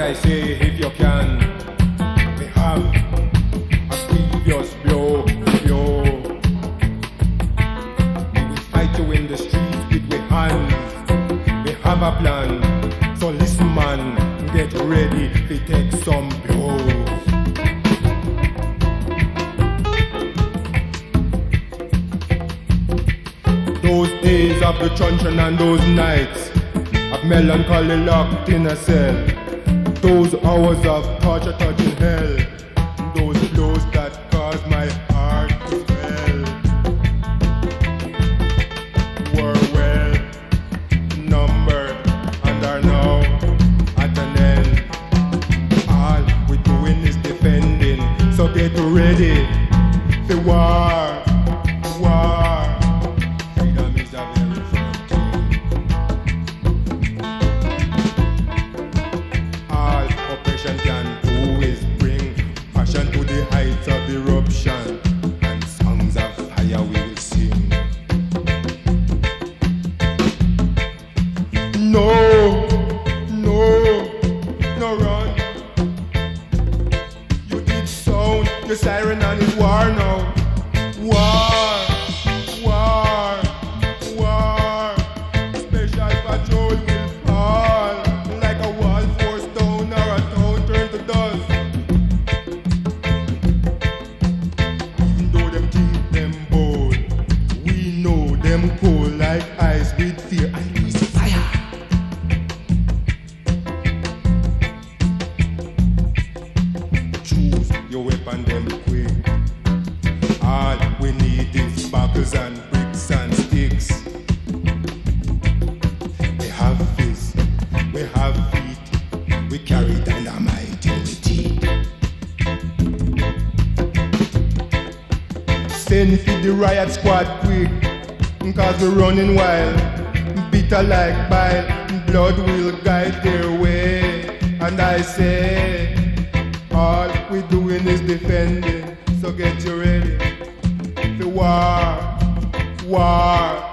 I say, if you can, we have a previous blow. We will fight you in the streets with we hands. We have a plan. So listen, man, get ready to take some blows. Those days of the truncheon and those nights of melancholy locked in a cell, those hours of torture touching hell, those blows that caused my heart to swell, were well numbered and are now at an end. All we're doing is defending, so get ready for war. Freedom is a very firm thing. All oppression can do is bring passion to the heights of eruption, and songs of fire we will sing. No run. You did sound your siren and it's war now. War. Special patrol will fall like a wall forced down or a town turned to dust. Even though them think them bold, we know them cold like ice with fear and lose fire. Choose your weapon, them quick. All we need is buckles and bricks and sticks. We have fists, we have feet, we carry dynamite in the teeth. Send for the riot squad quick, cause we're running wild, bitter like bile, blood will guide their way. And I say, all we're doing is defending, so get you ready for war.